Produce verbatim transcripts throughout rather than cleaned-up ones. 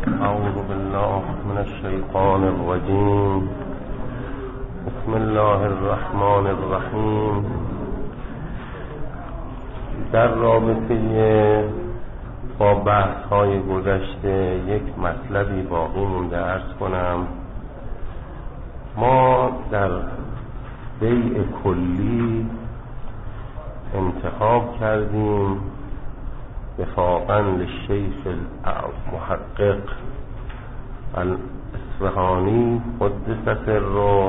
أعوذ بالله من الشيطان الرجيم. بسم الله الرحمن الرحیم. در رابطه با بحث های گذشته یک مطلبی باقی مونده عرض کنم. ما در بیع کلی انتخاب کردیم وفاقا للشیخ المحقق الاصفهانی قدس سره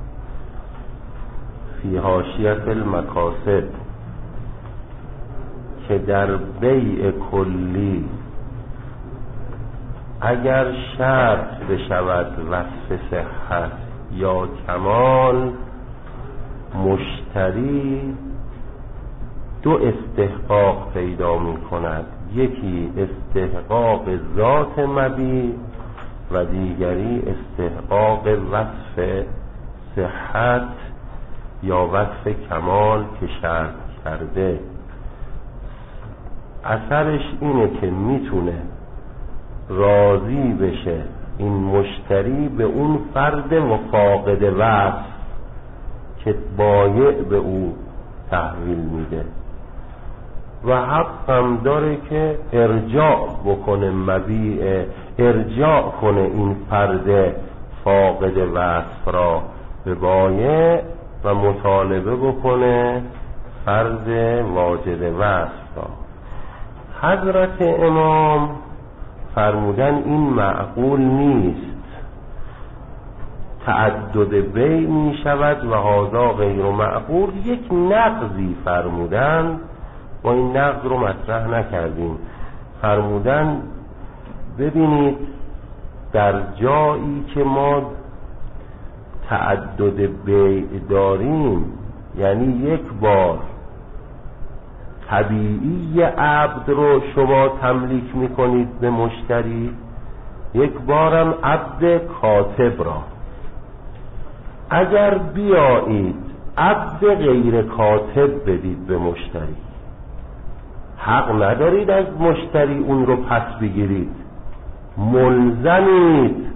فی حاشیة المکاسب که در بیع کلی اگر شرط بشود وصف صحت یا کمال، مشتری دو استحقاق پیدا می کند، یکی استحقاق ذات مبیع و دیگری استحقاق وصف صحت یا وصف کمال که شرط کرده. اثرش اینه که میتونه راضی بشه این مشتری به اون فرد و فاقد وصف که بایع به او تحویل میده و حق هم داره که ارجاع بکنه مبیع، ارجاع کنه این فرد فاقد وصف را به بایع و مطالبه بکنه فرد واجد وصف را. حضرت امام فرمودن این معقول نیست، تعدد بیع می شود و هذا غیر معقول. یک نقضی فرمودن، ما این نقض رو مطرح نکردیم. فرمودن ببینید در جایی که ما تعدد بیع داریم، یعنی یک بار طبیعی عبد رو شما تملیک میکنید به مشتری، یک بارم عبد کاتب را. اگر بیایید عبد غیر کاتب بدید به مشتری، حق ندارید از مشتری اون رو پس بگیرید، ملزمید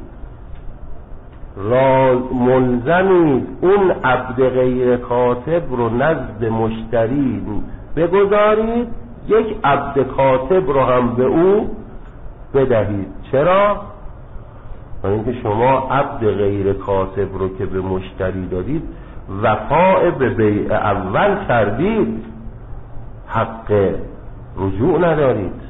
راز ملزمید اون عبد غیر کاتب رو نزد مشتری بگذارید، یک عبد کاتب رو هم به او بدهید. چرا؟ برای اینکه شما عبد غیر کاتب رو که به مشتری دادید وفاء به بیع اول کردید، حق رجوع ندارید.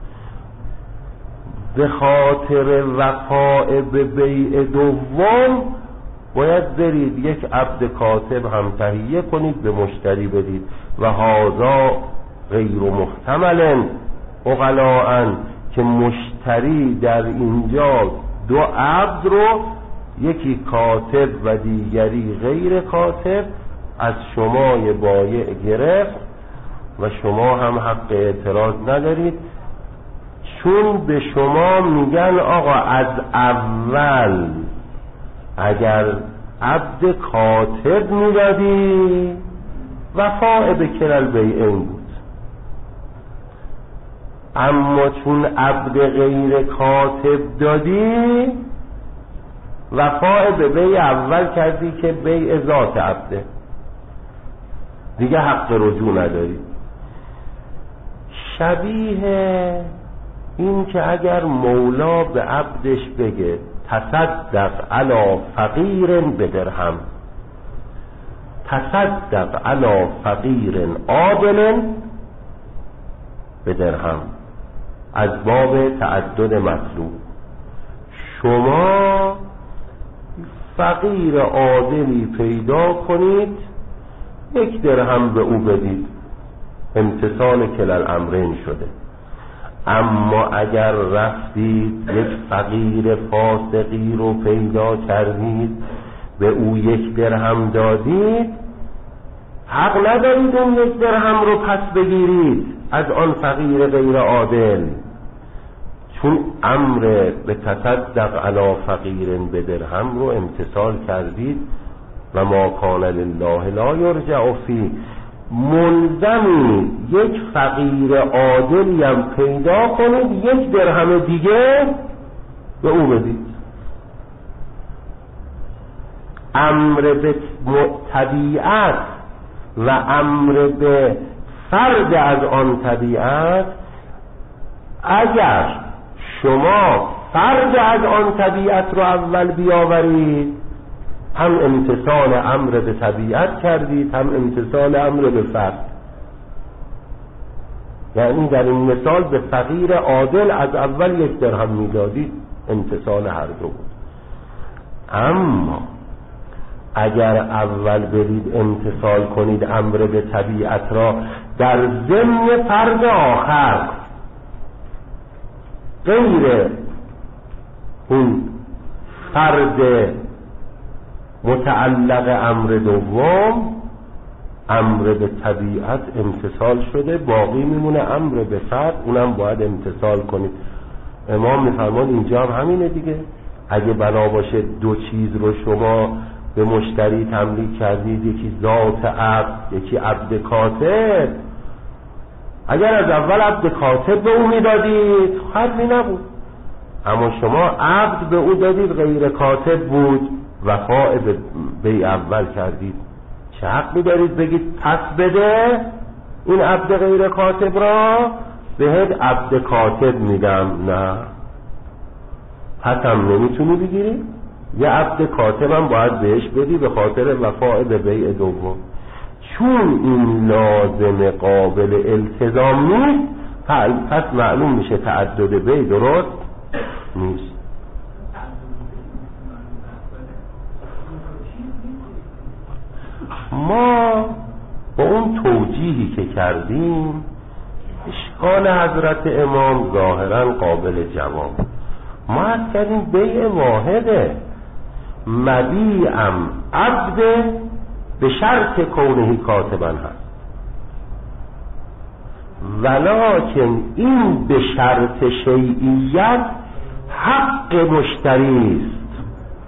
به خاطر وفاء به بیع دوم باید برید یک عبد کاتب هم تهیه کنید به مشتری بدید و هذا غیر محتمل عقلاء، که مشتری در اینجا دو عبد رو، یکی کاتب و دیگری غیر کاتب، از شما بایع گرفت و شما هم حق اعتراض ندارید، چون به شما میگن آقا از اول اگر عبد کاتب میدادی وفاء به کلال بیعین بود، اما چون عبد غیر کاتب دادی وفاء به بیع اول کردی که بیع ذات عبده، دیگه حق رجوع نداری. شبیه این که اگر مولا به عبدش بگه تصدق علی فقیر بدرهم، تصدق علی فقیر عادل بدرهم، از باب تعدد مطلوب، شما فقیر عادلی پیدا کنید یک درهم به او بدید، امتثال کلال امرین شده. اما اگر رفتید یک فقیر فاسقی رو پیدا کردید به او یک درهم دادید، حق ندارید اون یک درهم رو پس بگیرید از آن فقیر غیر عادل، چون امر به تصدق علی فقیر به درهم رو امتثال کردید و ما کان لله لا یرجع فی. ملزمی یک فقیر عادلی هم پیدا کنید یک درهم دیگه به او بدید. امر به طبیعت و امر به فرد از آن طبیعت، اگر شما فرد از آن طبیعت رو اول بیاورید، هم امتثال امر به طبیعت کردید، هم امتثال امر به فرد. یعنی در این مثال به فقیر عادل از اول یک درهم میدادید، امتثال هر دو بود. اما اگر اول برید امتثال کنید امر به طبیعت را در ضمن فرد آخر غیر اون فرد متعلق امر دوم، امر به طبیعت امتثال شده، باقی میمونه امر به فرد، اونم باید امتثال کنید. امام میفرمان اینجا هم همینه دیگه. اگه بنا باشه دو چیز رو شما به مشتری تملیک کردید، یکی ذات عبد، یکی عبد کاتب، اگر از اول عبد کاتب به او میدادید حرفی نبود، اما شما عبد به او دادید غیر کاتب بود، وفاء به بیع اول کردید، چه حقی دارید بگید پس بده این عبد غیر کاتب را بهت عبد کاتب میدم؟ نه، پس هم نمیتونی بگیری، یه عبد کاتب هم باید بهش بدی به خاطر وفاء به بیع دوم. چون این لازم قابل التزام نیست، پس معلوم میشه تعدد بیع درست نیست. ما با اون توجیهی که کردیم اشکال حضرت امام ظاهرا قابل جواب. ما از کردیم بیع واحده، مبیعم عبد به شرط کونه کاتبا هست، ولکن این به شرط شیعیت حق مشتری است.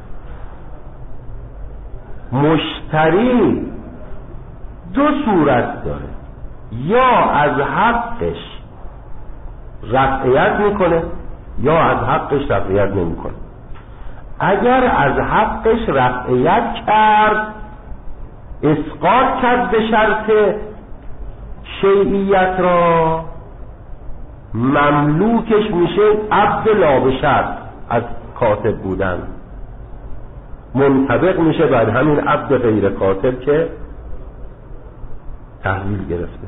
مشتری دو صورت داره، یا از حقش رفعیت میکنه یا از حقش رفعیت نمیکنه. اگر از حقش رفعیت کرد، اسقاط کرد به شرط شیعیت را، مملوکش میشه عبد لا به شرط از کاتب بودن، منطبق میشه بعد همین عبد غیر کاتب که تحویل گرفته.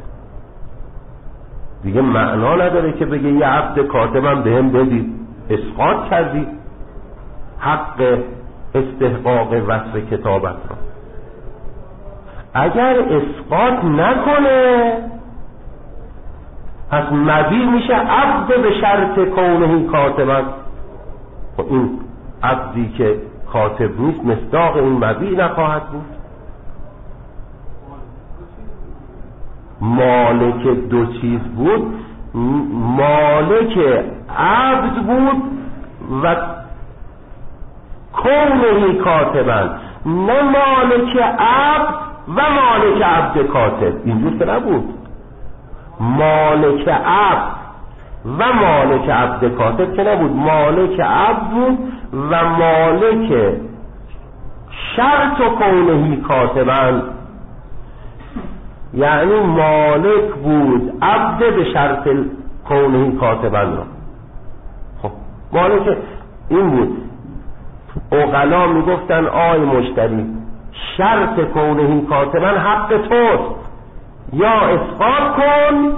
دیگه معنا نداره که بگه یه عبد کاتبم به هم بدید، اسقاط کردی حق استحقاق وصف کتابت را. اگر اسقاط نکنه پس مبیع میشه عبد به شرط کونه کاتبت. خب این عبدی که کاتب نیست مصداق این مبیع نخواهد بود. مالک دو چیز بود، مالک عبد بود و کونه کاتبن، نه مالک عبد و مالک عبد کاتب. اینجور که نبود، مالک عبد و مالک عبد کاتب که نبود، مالک عبد بود و مالک شرط و کونه کاتبن، یعنی مالک بود عبد به شرط کونه کاتبن را. خب مالک این بود. عقلا میگفتن آی مشتری، شرط کونه کاتبن حق توست، یا اسقاط کن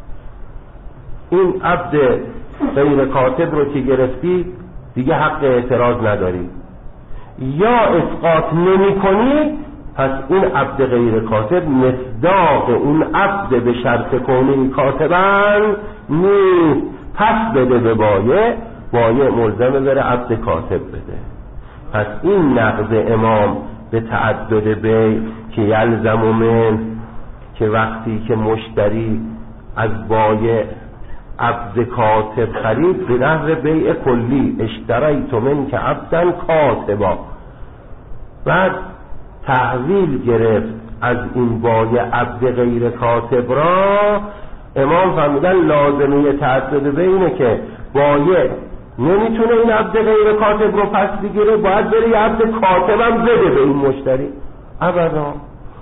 این عبد غیر کاتب رو که گرفتی دیگه حق اعتراض نداری، یا اسقاط نمی کنی پس این عبد غیر کاتب مصداق اون عبد به شرط کونه کاتبن نیست، پس بده به بایع، بایع ملزمه بره عبد کاتب بده. پس این نقض امام به تعدد بیع که یلزم من، که وقتی که مشتری از بایع عبد کاتب خرید به نحو بیع کلی، اشتریت من که عبدن کاتبا، بعد تحویل گرفت از این بایع عبد غیر کاتب را، امام فرمودن لازمه تعدد بیع اینه که بایع نمیتونه این عبد غیر کاتب رو پس بگیره، باید بره یه عبد کاتبم بده به این مشتری. ابدا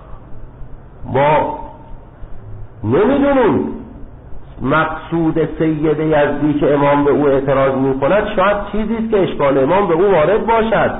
ما نمیدونیم مقصود سید یزدی که امام به او اعتراض میکند شاید چیزیست که اشکال امام به او وارد باشد،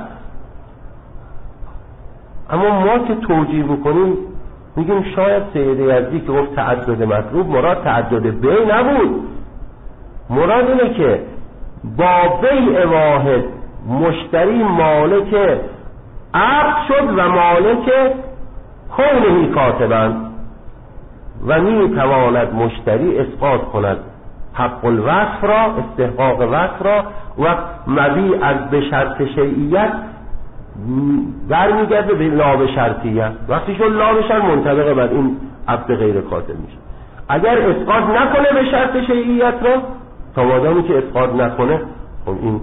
اما ما که توجیه میکنیم میگیم شاید سید یزدی که گفت تعدد مطلوب مراد تعدد بی نبود، مراد اینه که با بیع واحد مشتری مالک عقد شد و مالک کونه کاتبند و می تواند مشتری اسقاط کند حق الوصف را، استحقاق وصف را، و مبیع از به شرط شیعیت برمیگرده به لا به شرطیت. وقتی شد لا به شرط منطبق بر این عبد غیر کاتب میشه. اگر اسقاط نکنه به شرط شیعیت را، تا مادامی که اسقاط نکنه خب این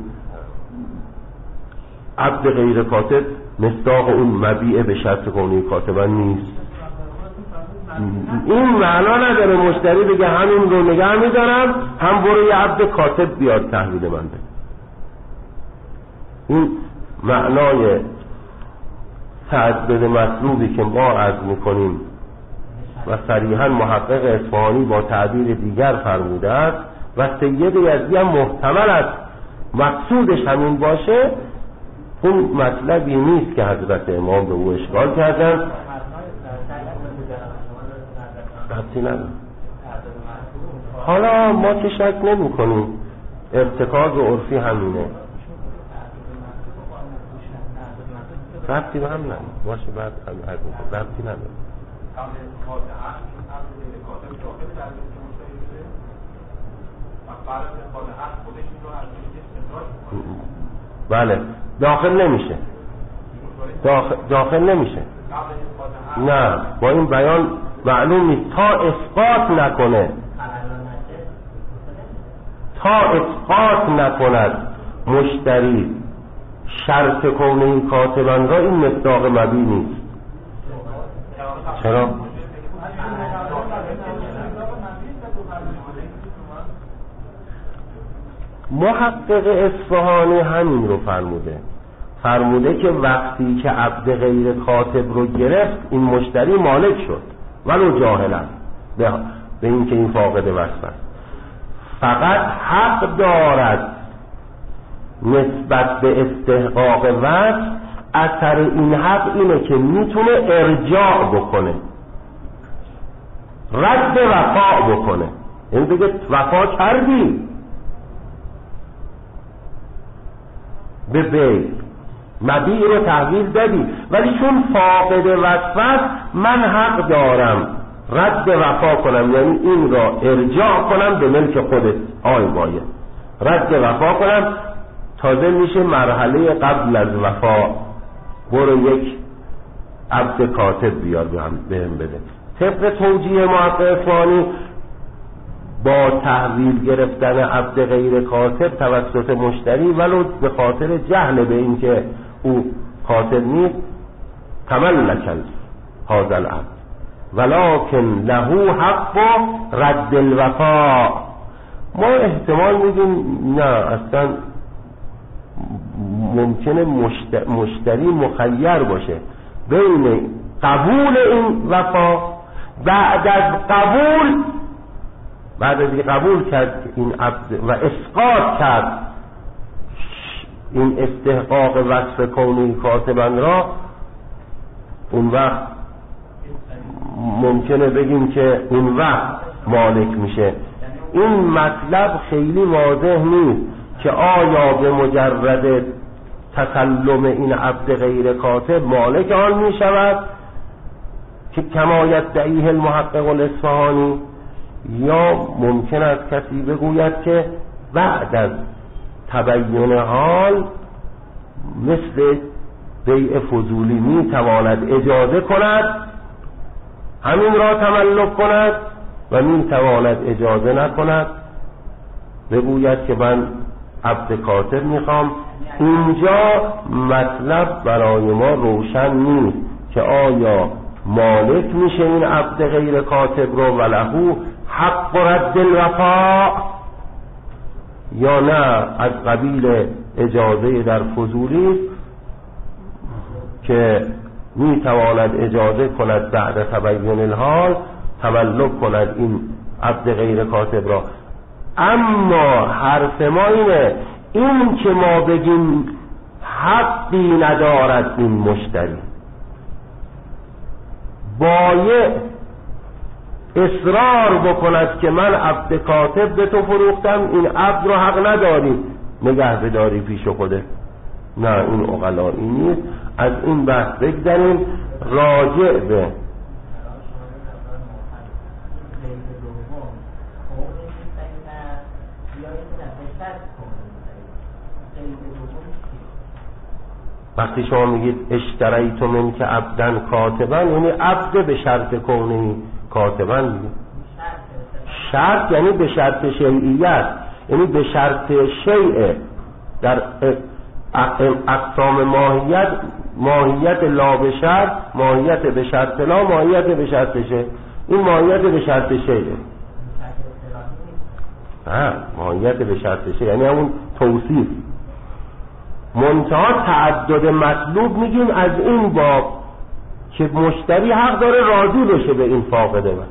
عبد غیر کاتب مصداق اون مبیع به شرط کونه کاتبان نیست. این معنا نداره مشتری بگه همین رو نگه میدارم هم برو یه عبد کاتب بیاد تحویل من بده. این معنای تعدد مطلوبی که ما عرض میکنیم و صریحا محقق اصفهانی با تعبیر دیگر فرموده است و سید یزدی هم محتمل است مقصودش همین باشه، اون مطلبی نیست که حضرت امام به او اشکال کردن. ربطی نداره. حالا ما که شک نمی کنیم ارتکاز و عرفی همینه، ربطی به هم نداره. باشه بعد هم عرض میکنم ربطی نداره. بله داخل نمیشه، داخل, داخل نمیشه. نه با این بیان معلوم نیست تا اسقاط نکنه، تا اسقاط نکند مشتری شرط کونه کاتبان را، این مصداق مبیع نیست. چرا؟ محقق اصفهانی همین رو فرموده، فرموده که وقتی که عبد غیر کاتب رو گرفت این مشتری مالک شد ولو جاهلا به, به این که این فاقد وصف است، فقط حق دارد نسبت به استحقاق وصف اثر این حق اینه که میتونه ارجاع بکنه، رد وفا بکنه، این بگه وفا کردی به بی مبیع رو تحویل دادی، ولی چون فاقد وصف است من حق دارم رد وفا کنم، یعنی این را ارجاع کنم به ملک خودت آی باید رد وفا کنم. تازه میشه مرحله قبل از وفا برو یک عبد کاتب بیار بهم بده. طبق توجیه محقق اصفهانی با تحویل گرفتن عبد غیر کاتب توسط مشتری ولو به خاطر جهل به این که او کاتب نیست تملک هذا العبد ولکن له حق رد الوفا. ما احتمال میگیم نه اصلا ممکنه مشتری مخیر باشه بین قبول این وفا، بعد از قبول بعد از قبول کرد این عبد و اسقاط کرد این استحقاق وصف کونی کاتبان را، اون وقت ممکنه بگیم که اون وقت مالک میشه. این مطلب خیلی واضح نیست که آیا به مجرد تسلم این عبد غیر کاتب مالک آن میشود که کما یدعیه المحقق الاصفهانی، یا ممکن است کسی بگوید که بعد از تبیین حال مثل بیع فضولی می تواند اجازه کند همین را تملک کند و می تواند اجازه نکند بگوید که من عبد کاتب میخوام. اینجا مطلب برای ما روشن نیست که آیا مالک میشه این عبد غیر کاتب رو و له حق رد الوفا یا نه از قبیل اجازه در فضولی که می تواند اجازه کند بعد تبین الحال تملک کند این عبد غیر کاتب را. اما حرف ما اینه، این که ما بگیم حقی ندارد این مشتری، باید اصرار بکند که من عبد کاتب به تو فروختم، این عبد رو حق نداری نگه بداری پیش خوده. نه، این عقلایی نیست. از این بحث بگذاریم، راجع به وقتی شما میگید اشتریت من که عبدن کاتبن، یعنی عبد به شرط کونه کاتبن دیگه. شرط یعنی به شرط شیعیت، یعنی به شرط شیء. در اقسام ماهیت، ماهیت لا به شرط، ماهیت به شرط لا، ماهیت به شرط شیء. این ماهیت به شرط شیء. نه، ماهیت به شرط شیء یعنی همون توصیف. منتها تعدد مطلوب میگیم از این باب که مشتری حق داره راضی بشه به این فاقده من.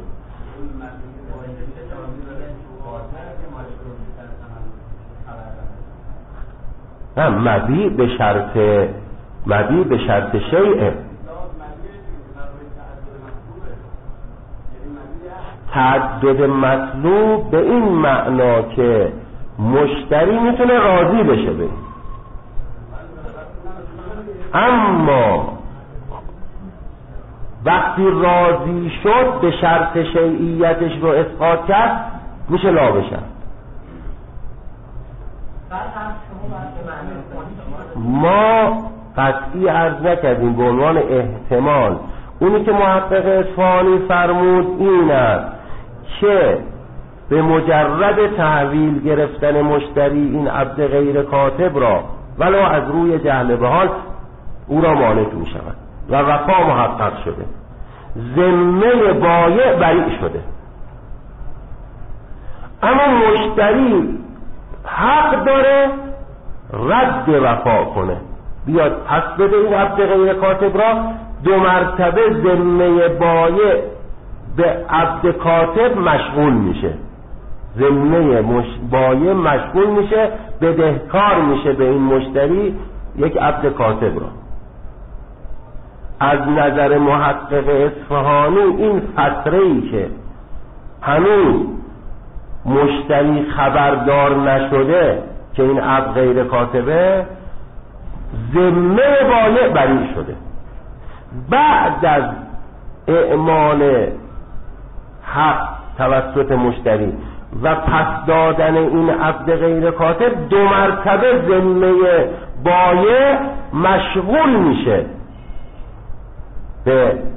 نه، مبیع به شرط، مبیع به شرط شیء. تعدد مطلوب به این معنا که مشتری میتونه راضی بشه به این. اما وقتی راضی شد به شرط شیعیتش رو اسقاط کرد، میشه لا بشه. ما قطعی عرض نکردیم به عنوان احتمال. اونی که محقق اصفهانی فرمود این است که به مجرد تحویل گرفتن مشتری این عبد غیر کاتب را ولو از روی جهل به حال او را مالک می شود و وفا محقق شده، ذمه بایع بریء شده. اما مشتری حق داره رد وفا کنه، بیاد پس بده این عبد غیر کاتب را. دو مرتبه ذمه بایع به عبد کاتب مشغول میشه، ذمه مش... بایع مشغول میشه، بدهکار میشه به این مشتری یک عبد کاتب را. از نظر محقق اصفهانی این فتره‌ای که هنوز مشتری خبردار نشده که این عبد غیر کاتبه، ذمه بایع بریء شده. بعد از اعمال حق توسط مشتری و پس دادن این عبد غیر کاتب، دو مرتبه ذمه بایع مشغول میشه، به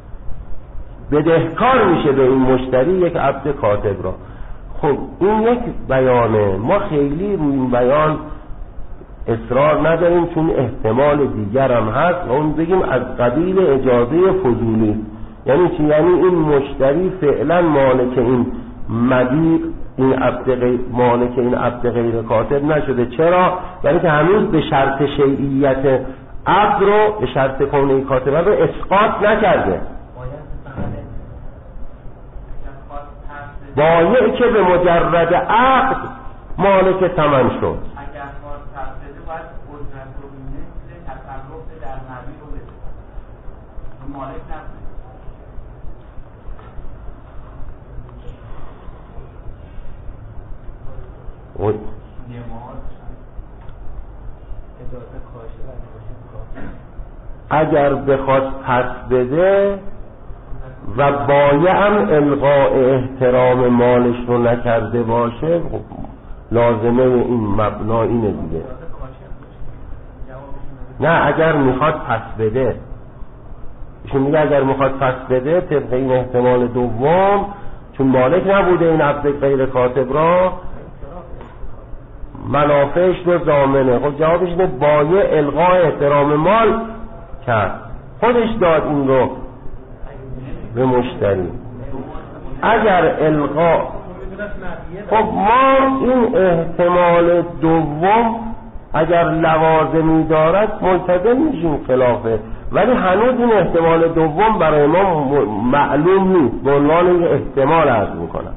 بدهکار میشه به این مشتری یک عبد کاتب را. خب این یک بیانه، ما خیلی روی این بیان اصرار نداریم چون احتمال دیگر هم هست و اون بگیم از قبیل اجازه فضولی. یعنی چی؟ یعنی این مشتری فعلا مالک این مبیع، این عبد غیر مالک این عبد غیر کاتب نشده. چرا؟ یعنی که هنوز به شرط شیعیت عبد رو، به شرط کونه کاتبه رو اسقاط نکرده. بایع که به مجرد عقد مالک ثمن شد. اگر بخواد پس بده و بایع هم الغاء احترام مالش رو نکرده باشه، لازمه این مبنا اینه دیگه. نه، اگر میخواد پس بده، ایشون میگه اگر میخواد پس بده طبق این احتمال دوم، چون مالک نبوده این عبد غیر کاتب را، منافعش رو ضامنه. خب جوابش اینه بایع الغاء احترام مال کرد، خودش داد این رو به مشتری. اگر الغاء خب ما این احتمال دوم اگر لوازمی دارد ملتزم میشیم خلافه، ولی هنوز این احتمال دوم برای ما معلوم نیست، به عنوان یه احتمال عرض میکنم.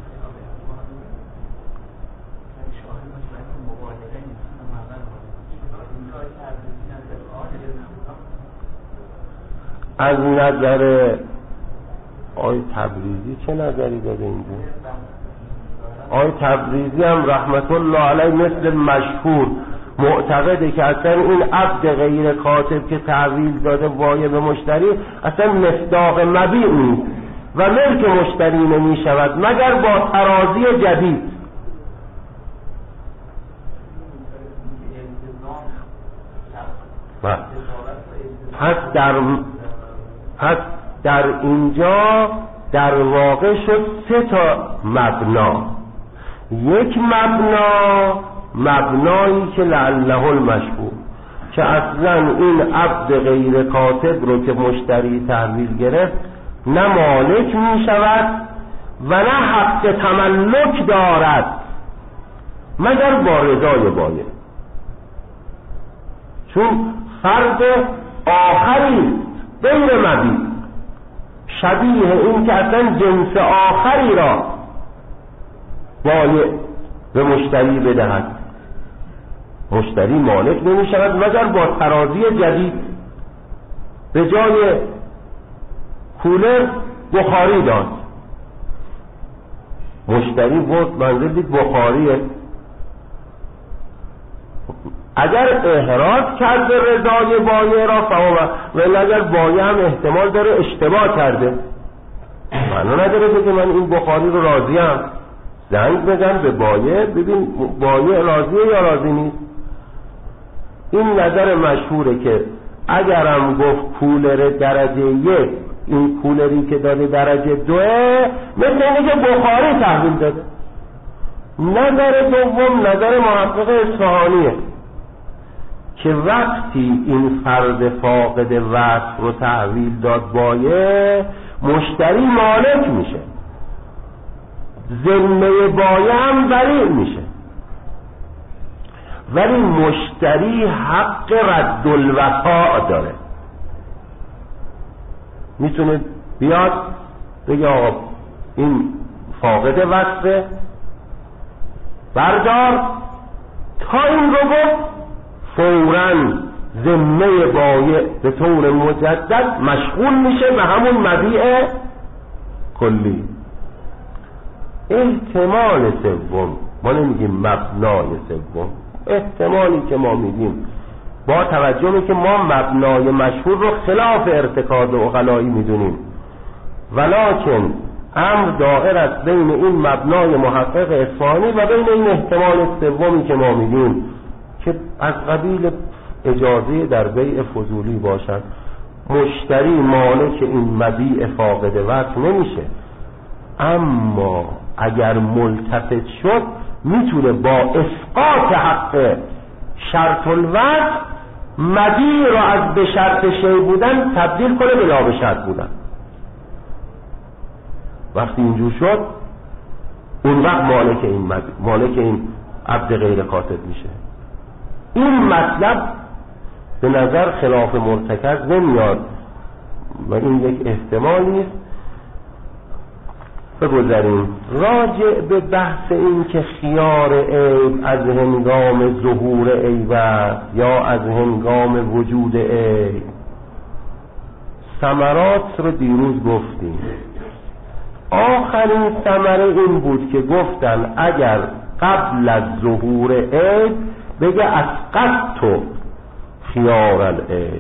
از نظر آقای تبریزی چه نظری داده اینجا؟ آقای تبریزی هم رحمت الله علیه مثل مشهور معتقده که اصلا این عبد غیر کاتب که تعویض داده وایه به مشتری اصلا مصداق مبیع نیست و ملک مشتری نمی شود مگر با ترازی جدید. پس در پس در اینجا در واقع شد سه تا مبنا. یک مبنا مبنایی که لعله المشهور که اصلا این عبد غیر کاتب رو که مشتری تحویل گرفت نه مالک می شود و نه حق تملک دارد مگر با رضای بایع، چون فرد آخری غیر مبیع شبیه این که اصلا جنس آخری را بایع به مشتری بدهد، مشتری مالک نمی شود مگر با ترازی جدید. به جای کولر بخاری داد، مشتری بود منظر دید بخاریه، اگر احراز کرد به رضای بایع را فهمه، ولی اگر بایع هم احتمال داره اشتباه کرده معنا نداره بگه من این بخاری رو راضیم، زنگ بزن به بایع ببین بایع راضیه یا راضی نیست. این نظر مشهوره که اگرم گفت کولر درجه یک این کولری که داده درجه دوه مثل اینه که بخاری تحویل داده. نظر دوم نظر محقق اصفهانیه که وقتی این فرد فاقد وصف رو تحویل داد بایع مشتری مالک میشه، ذمه بایع هم بریء میشه، ولی مشتری حق رد الوفاء داره. میتونه بیاد بگه آقا این فاقد وصفه بردار، تا این رو گفت فوراً ذمه بایع به طور مجدد مشغول میشه به همون مبیع کلی. احتمال سوم، ما نمیگیم مبنای سوم، احتمالی که ما میگیم با توجه که ما مبنای مشهور رو خلاف ارتکاز عقلایی میدونیم، ولکن امر دائر است بین این مبنای محقق اصفهانی و بین این احتمال سومی که ما میگیم که از قبیل اجازه در بیع فضولی باشد. مشتری مالک این مبیع فاقد وصف نمیشه، اما اگر ملتفت شد میتونه با اسقاط حق شرط الوصف مبیع را از به شرط شی بودن تبدیل کنه به لا به شرط بودن. وقتی اینجور شد اون وقت مالک این مبیع، مالک این عبد غیر کاتب میشه. این مطلب به نظر خلاف مرتکز نمیاد و این یک احتمالی است. بگذاریم راجع به بحث این که خیار عیب از هنگام ظهور عیب یا از هنگام وجود عیب. ثمرات رو دیروز گفتیم، آخرین ثمره این بود که گفتن اگر قبل از ظهور عیب بگه اسقطت خیار العیب،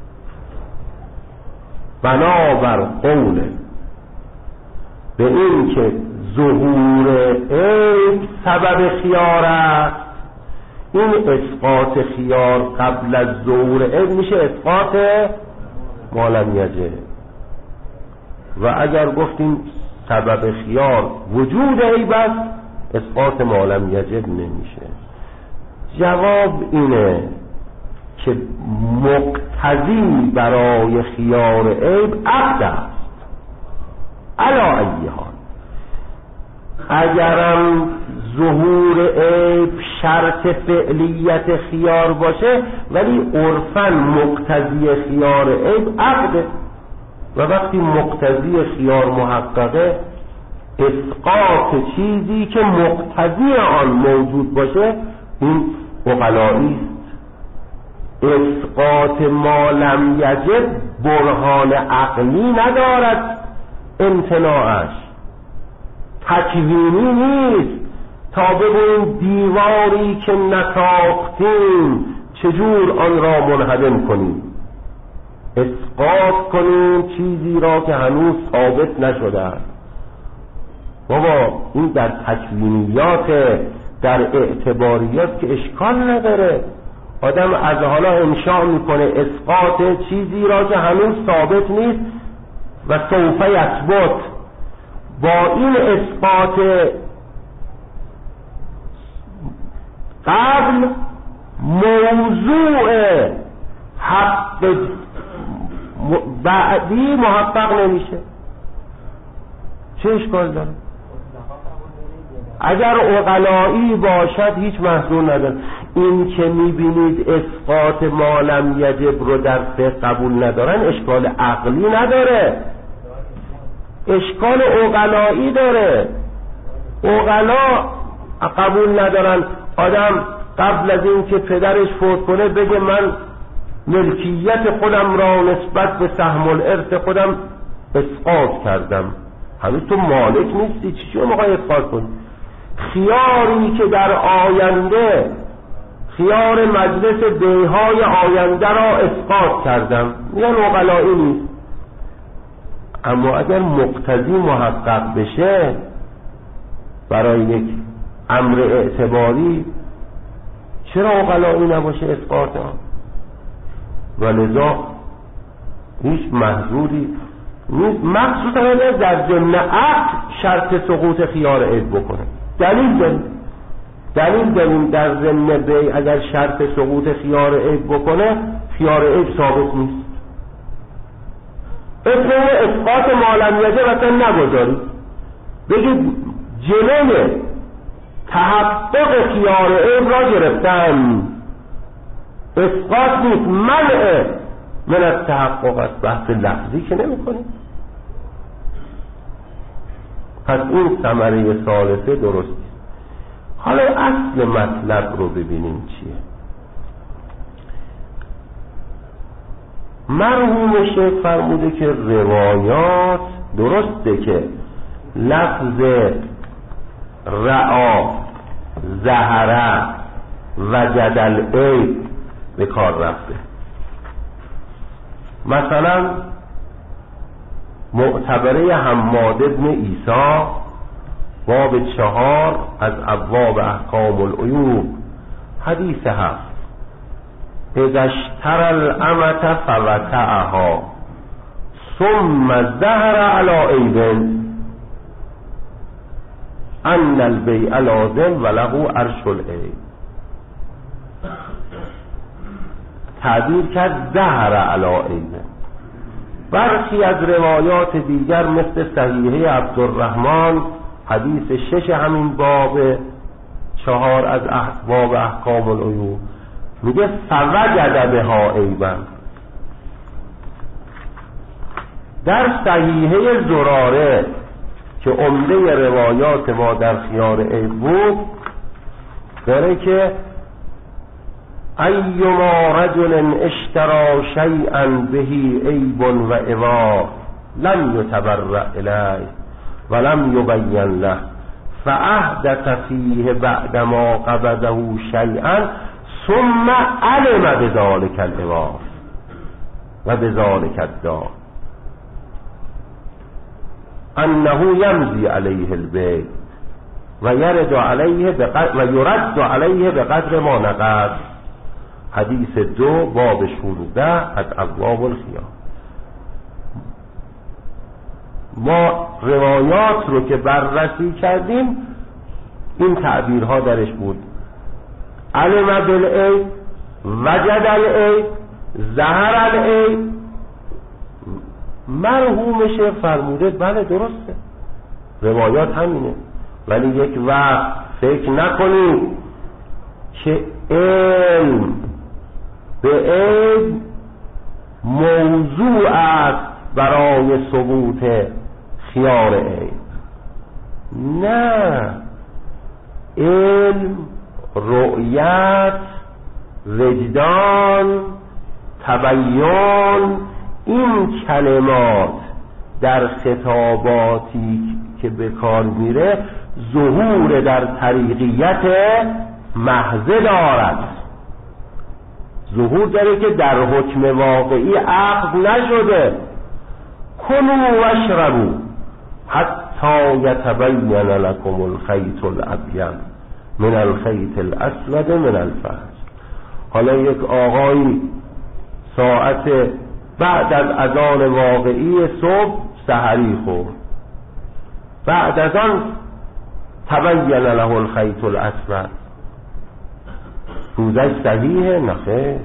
بنابر قول به این که ظهور عیب سبب خیار است، این اسقاط خیار قبل از ظهور عیب میشه اسقاط ما لم یجب. و اگر گفتیم سبب خیار وجود عیب است اسقاط ما لم یجب نمیشه. جواب اینه که مقتضی برای خیار عیب عقد است. علی ای حال اگرم ظهور عیب شرط فعلیت خیار باشه، ولی عرفاً مقتضی خیار عیب عقده، و وقتی مقتضی خیار محققه، اسقاط چیزی که مقتضی آن موجود باشه این عقلایی است. اسقاط ما لم یجب برهان عقلی ندارد، امتناعش تکوینی نیست تا بگوییم دیواری که نساختیم چجور آن را منهدم کنیم، اسقاط کنیم چیزی را که هنوز ثابت نشده است. بابا این در تکوینیات، در اعتباریات که اشکال نداره. آدم از حالا انشاء میکنه اسقاط چیزی را که هنوز ثابت نیست و سوف یثبت. با این اسقاط قبل موضوع حق بعدی محقق نمیشه. چه اشکال داره؟ اگر عقلایی باشد هیچ محضور نداره. این که میبینید اسقاط ما لم یجب رو در فقه قبول ندارن اشکال عقلی نداره، اشکال عقلایی داره. عقلا قبول ندارن آدم قبل از این که پدرش فوت کنه بگه من ملکیت خودم را نسبت به سهم الارث خودم اسقاط کردم. هنوز تو مالک نیستی، چی چی رو میخوای اسقاط کنی؟ خیاری که در آینده، خیار مجلس بیهای آینده را اسقاط کردم، میگن عقلایی نیست. اما اگر مقتضی محقق بشه برای یک امر اعتباری، چرا عقلایی نباشه اسقاط ها؟ و لذا هیچ محضوری نیست، مخصوصا اگر در ضمن عقد شرط سقوط خیار عیب بکنه. دلیل داریم دلیل داریم در ضمن بی اگر شرط سقوط خیار عیب بکنه خیار عیب ثابت نیست. اسم اسقاط مالم یجب اصلا نگذارید، بگید جلوی تحقق خیار عیب را گرفتن. اسقاط نیست، منع من از تحقق است. بحث لفظی که نمی کنیم. پس این ثمره ثالثه درست. حالا اصل مطلب رو ببینیم چیه. مرحوم شیخ فرموده که روایات درسته که لفظ رعا، زهره و جدل عیب به کار رفته. مثلا معتبره حماد ابن عیسی باب چهار از ابواب احکام العیوب حدیث هفت: اذا اشترى الامة فوتعها ثم ظهر على عیب ان البیع لازم وله عرش العیب. تعبیر کرد ظهر علی عیب. برخی از روایات دیگر مثل صحیحه عبدالرحمن حدیث شش همین باب چهار از باب احکام العیوب میگه فوجد بها عیبا. در صحیحه زراره که عمده روایات ما در خیار عیب بود داره که ایما رجل اشترى شیئا به عیب و عوار لم یتبرأ الیه ولم یبین له فاحدث فیه بعدما قبضه شیئا ثم علم بذلك العوار و بذلك الدار انه یمضی علیه البیع و یرد علیه بقدر و یرد علیه بقدر ما نقض. حدیث دو باب شانزده از ابواب الخیار. ما روایات رو که بررسی کردیم این تعبیرها درش بود: علم بالعیب، وجد العیب، ظهر العیب. مرحوم شیخ فرموده بله درسته، روایات همینه. ولی یک وقت فکر نکنید که علم به علم موضوع است برای ثبوت خیال عیب. نه، علم، رؤیت، وجدان، تبیین، این کلمات در خطاباتی که به کار میره ظهور در طریقیت محض دارد، ظهور داره که در حکم واقعی عقد نشده. کلوا واشربوا حتی یتبین لکم الخیط الابیض من الخیط الاسود من الفجر. حالا یک آقایی ساعت بعد از اذان واقعی صبح سحری خورد، بعد از آن تبین له الخیط الاسود، روزش صحیحه؟ نخیر.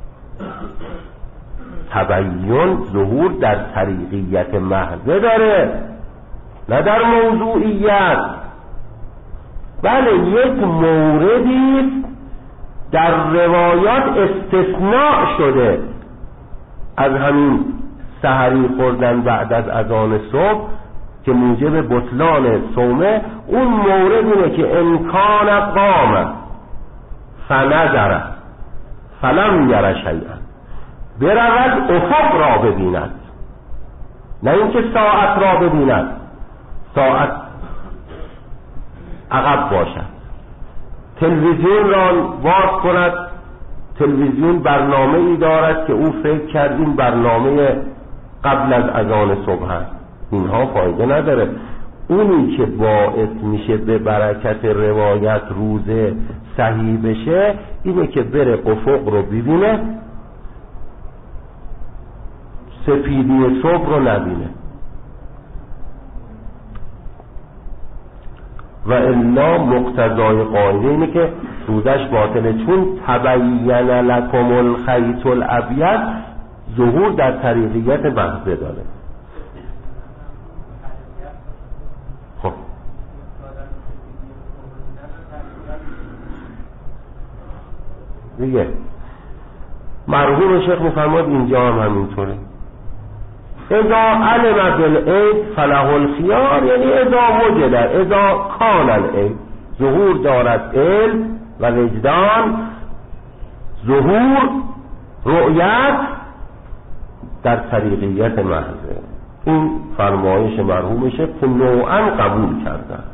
تبین ظهور در طریقیت محضه داره، نه در موضوعیت. بله، یک موردی در روایات استثناء شده از همین سحری خوردن بعد از اذان صبح که موجب بطلان صومه. اون مورد اینه که امکان قامه فنظر فلم یر شیئا، برود افق را ببیند، نه اینکه ساعت را ببیند، ساعت عقب باشد. تلویزیون را باز کند، تلویزیون برنامه ای دارد که او فکر کرد این برنامه قبل از اذان صبح است. اینها فایده نداره. اونی که باعث میشه به برکت روایت روزه صحیح بشه اینه که بره افق رو ببینه، سفیدی صبح رو نبینه، و الا مقتضای قاعده اینه که روزش باطله، چون تبین لکم الخیط الابیض ظهور در طریقیت محضه داره. خب دیگه مرحوم شیخ میفرماد اینجا هم همینطوره. اذا علم بالعیب فله الخیار، یعنی اذا وجد، اذا کان العیب، ظهور دارد علم و وجدان، ظهور رؤیت در طریقیت محضه. این فرمایش مرحومشه که نوعا قبول کردند.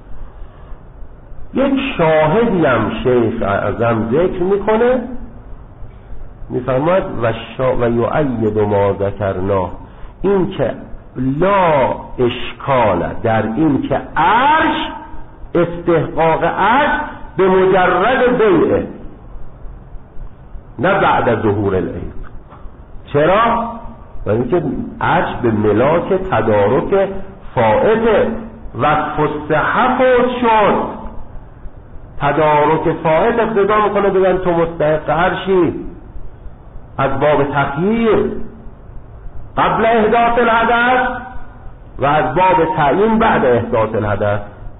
یک شاهدی هم شیخ اعظم ذکر میکنه، میفرماید و, شا... و یؤید ما ذکرنا، این که لا اشکال در این که عرش استحقاق عرش به مجرد بیعه، نه بعد از ظهور العیب. چرا؟ و اینکه عرش به ملاک تدارک فائته و فسحه فوت شد. تدارک فائت اقتضا میکنه بگن تو مستحق عرشی از باب تخییر قبل احداث الحدث و از باب تعیین بعد احداث الحدث،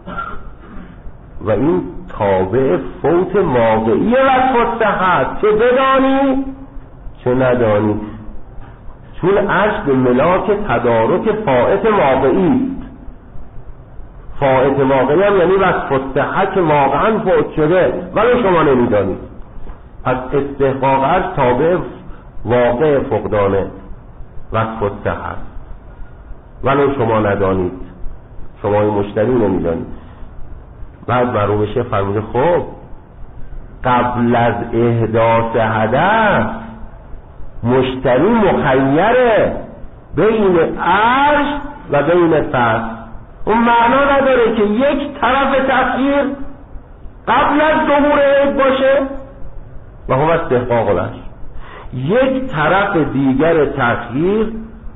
و این تابع فوت واقعی وصف الصحت، چه بدانی چه ندانی، چون عرش به ملاک تدارک فائت واقعی. فائت واقعی هم یعنی وصف الصحت که واقعا فوت شده ولی شما نمیدانید. از استحقاق عرش تابع واقع فقدانه وصف الصحت ولو شما ندانید، شما این مشتری نمیدانید. بعد مرحوم شیخ فرموده خب قبل از احداث حدث مشتری مخیره بین عرش و بین فصل. اون معنا نداره که یک طرف تأخیر قبل از ظهور عید باشه و هم استحقاق العرش، یک طرف دیگر تأخیر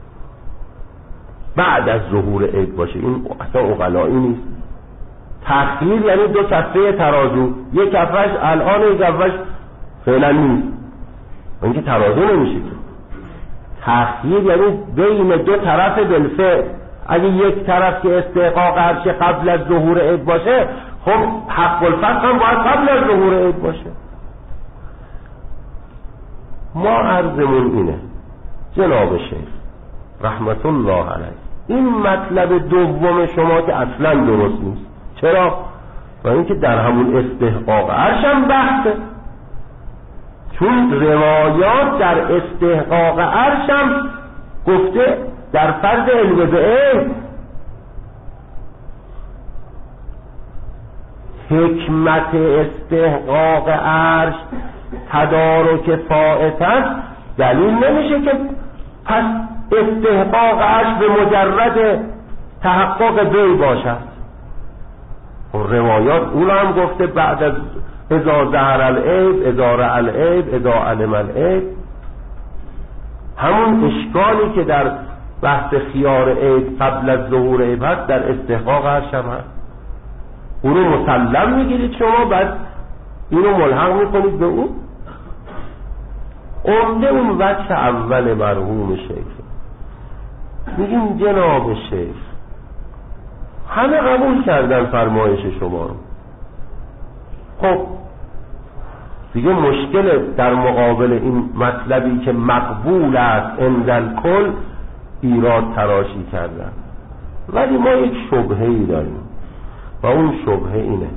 بعد از ظهور عید باشه. این اصلا عقلایی نیست. تأخیر یعنی دو کفه ترازو، یک کفش الان یک کفش فعلا نیست، اینکه ترازو نمیشه. تأخیر یعنی بین دو طرف بالفعل، اگه یک طرف که استحقاق عرش قبل از ظهور عید باشه، خب حق الفصل هم باید قبل از ظهور عید باشه. ما عرضمون اینه جناب شیخ رحمت الله علیه، این مطلب دوم شما که اصلا درست نیست. چرا؟ و اینکه در همون استحقاق عرش هم بحثه، چون روایات در استحقاق عرش هم گفته در فرض علم به علم. حکمت استحقاق عرش تدارک فائت است، دلیل نمیشه که پس استحقاق عرش به مجرد تحقق بی باشد. روایات اون هم گفته بعد از اذا ظهر العیب، اذا رأى العیب، اذا علم العیب. همون اشکالی که در بحث خیار عیب قبل از ظهور عیب هست در استحقاق عرش هم هست. اونو مسلم میگیرید شما، بعد اینو ملحق میکنید به اون. عمده اون وجه اول مرحوم شیخ. میگیم جناب شیخ همه قبول کردن فرمایش شما رو، خب دیگه مشکل در مقابل این مطلبی که مقبول است عند الکل ایراد تراشی کردن. ولی ما یک شبهه‌ای داریم و اون شبهه اینه: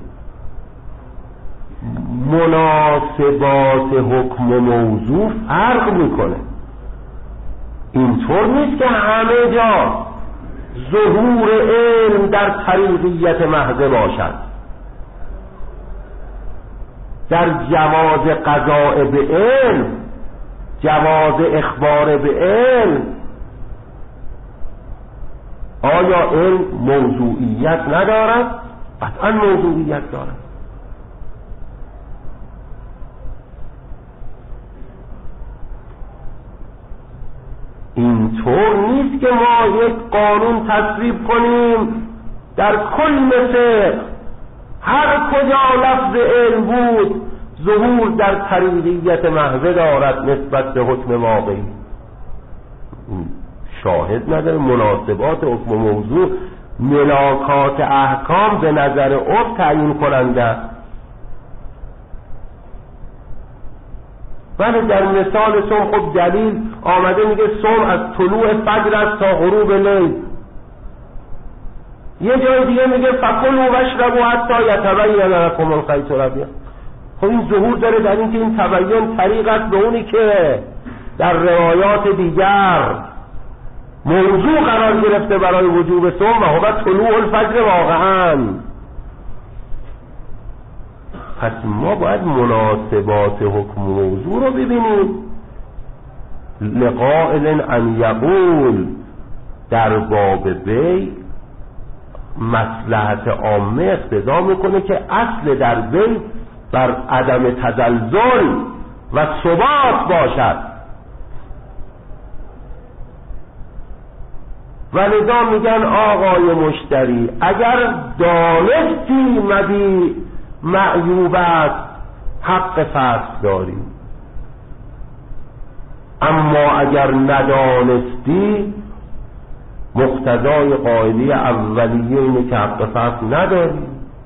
مناسبات حکم و موضوع فرق میکنه. اینطور نیست که همه جا ظهور علم در طریقیت محض باشد. در جواز قضاء به علم، جواز اخبار به علم، آیا علم موضوعیت ندارد؟ قطعا موضوعیت دارد. اینطور نیست که ما یک قانون تصویب کنیم در کل فقه هر کجا لفظ علم بود ظهور در طریقیت محض دارد نسبت به حکم واقعی. شاهد نداره. مناسبات حکم موضوع ملاکات احکام به نظر عرف تعیین کننده. ولی در مثال صوم خب دلیل آمده میگه صوم از طلوع فجر است تا غروب لیل. یه جای دیگه میگه فکلوا واشربوا حتی یتبین لکم الخیط الابیض. خب این ظهور داره در اینکه این تبین طریق است به اونی که در روایات دیگر موضوع قرار گرفته برای وجوب صوم و هو طلوع الفجر واقعا. پس ما باید مناسبات حکم موضوع رو ببینیم. لقائل ان یقول در باب بی مصلحت عامه اقتضا میکنه که اصل در بی بر عدم تزلزل و ثبات باشد و لذا میگن آقای مشتری اگر دانستی مبی معیوب است حق فصل داری، اما اگر ندانستی مقتضای قاعده اولیه اینه که حق فصل نداری.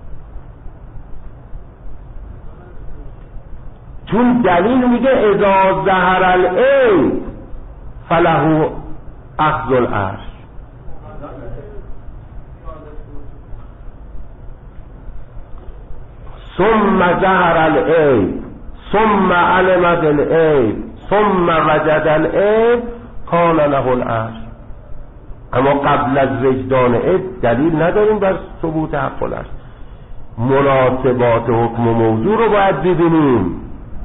چون دلیل میگه اذا ظهر العیب فله اخذ العرش. ثم ظهر العیب ثم علم بالعیب ثم وجد العیب کان له العرش. اما قبل از وجدان عیب دلیل نداریم بر ثبوت حق العرش. مناسبات حکم و موضوع رو باید ببینیم.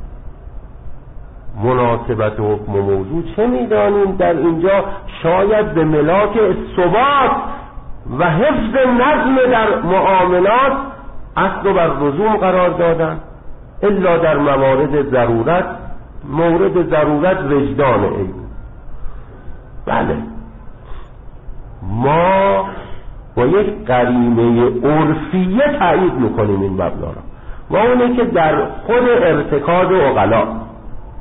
مناسبت حکم و موضوع چه میدانیم در اینجا؟ شاید به ملاک ثبات و حفظ نظم در معاملات اصل و بر لزوم قرار دادن، الا در موارد ضرورت. مورد ضرورت وجدان عیب. بله ما با یک قرینه عرفیه تایید میکنیم این مبنا را، و اونه که در خود ارتکاز عقلا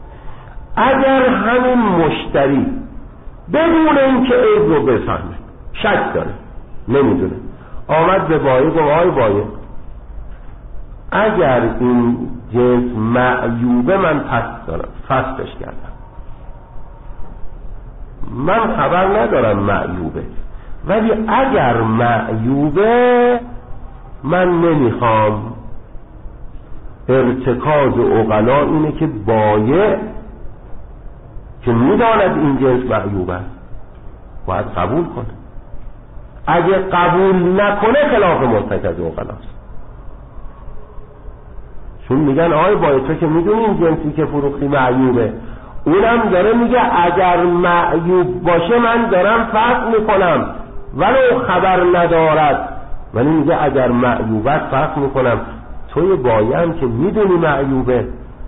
اگر همین مشتری بدون اینکه عیب رو بفهمه شک داره نمیدونه، آمد به بایه گفت آی بایه اگر این جنس معیوبه من پس دارم فسخش کردم، من خبر ندارم معیوبه، ولی اگر معیوبه من نمیخوام. ارتکاز عقلا اینه که بایع که میداند این جنس معیوب است باید قبول کنه، اگه قبول نکنه خلاف مرتکز عقلاست. چون میگن آی بایع تو که میدونی این جنسی که فروختی معیوبه، اونم داره میگه اگر معیوب باشه من دارم فسخ میکنم ولو خبر ندارد، ولی میگه اگر معیوبت فسخ میکنم. توی بایع هم که میدونی معیوبه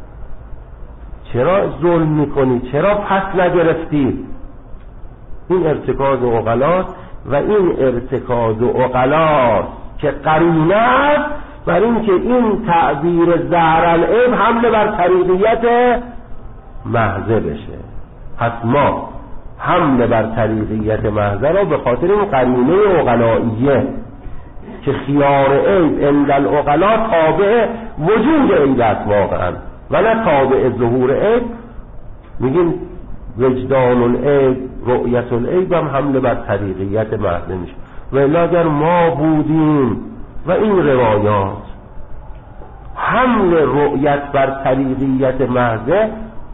چرا ظلم میکنی؟ چرا پس نگرفتی؟ این ارتکاز عقلاست و این ارتکاز عقلاست که قرینه است بر این که این تعبیر ظهرالعیب حمله بر طریقیت محضه بشه. پس ما حمله بر طریقیت محضه را به خاطر این قرینه عقلائیه که خیار عیب عند العقلا تابع وجود عیب است واقعا و نه تابع ظهور عیب، میگیم وجدان العیب رؤیت العیب هم حمله بر طریقیت محضه میشه. و اگر ما بودیم و این روایات حمل رؤیت بر طریقیت محضه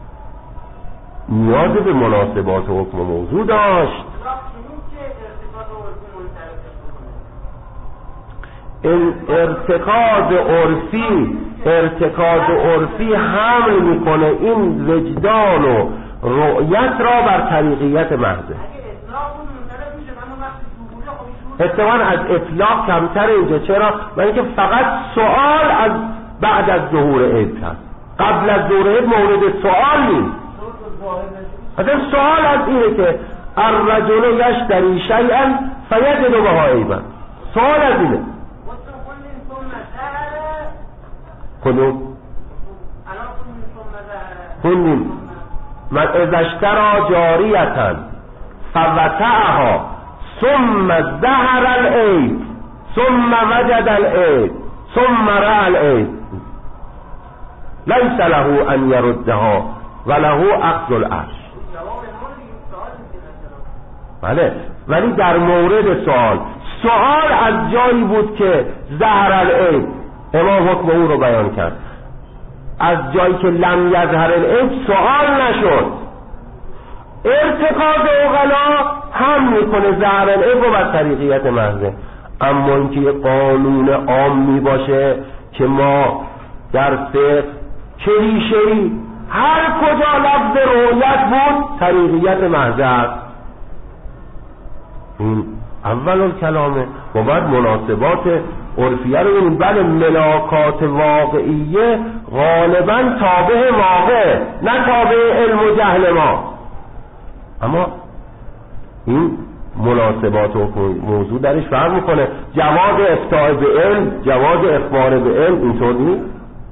نیاز به مناسبات حکم موضوع داشت. این ارتکاز عرفی ارتکاز عرفی حمل میکنه این وجدان و رؤیت را بر طریقیت محضه. اتفاقا از اطلاق کمتر اینجا. چرا؟ برای اینکه فقط سوال از بعد از ظهور عیب هست، قبل از ظهور عیب مورد سوال نیست. اصلا سوال از اینه که الرجل یشتری شیئا فیجد بها عیبا، سوال از اینه. کدوم؟ کنیم من اذا اشتری جاریة فوتعها ثم ظهر العیب ثم وجد العیب ثم رأى العیب لیس له ان یردها وله اخذ العرش. بله، ولی در مورد سوال سوال از جایی بود که ظهر العیب امام حکم او رو بیان کرد، از جایی که لم یظهر العیب سوال نشد. ارتکاز عقلا هم میکنه ظهر العیب رو بر طریقیت محضه. اما اینکه یه قانون عامی باشه که ما در فقه کلیشه‌ای هر کجا لفظ رؤیت بود طریقیت محضه است، این اول کلامه. و بعد مناسبات عرفیه رو ببینیم. بله ملاکات واقعیه غالبا تابع واقع نه تابع علم و جهل ما، اما این مناسبات و موضوع درش فرق میکنه. جواز افتاء به علم، جواز اخبار به علم اینطور نیست.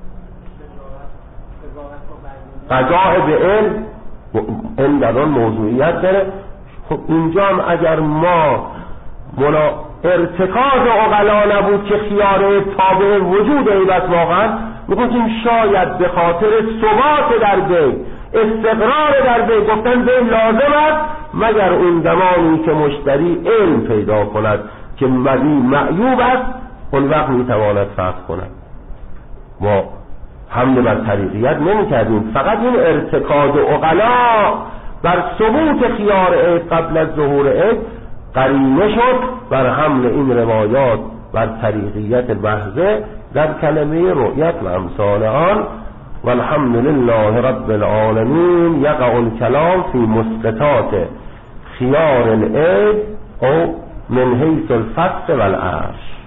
قضاء به علم علم در آن موضوعیت داره. خب اینجا هم اگر ما منا ارتکاز عقلا نبود که خیاره تابع وجود عیبت واقعا میگوییم شاید به خاطر ثبات در وی استقرار در وی گفتن وی لازم است مگر اون زمانی که مشتری علم پیدا کند که مدی معیوب است اون وقت میتواند فسخ کند. ما حمله بر طریقیت نمی کردیم، فقط این ارتکاز عقلا بر ثبوت خیار عیب قبل از ظهور عیب قرینه شد بر حمل این روایات بر طریقیت محضه در کلمه رؤیت و امثال آن. والحمد لله رب العالمین. یقع الکلام فی مسقطات خیار العیب او من حیث الفسق والعرش.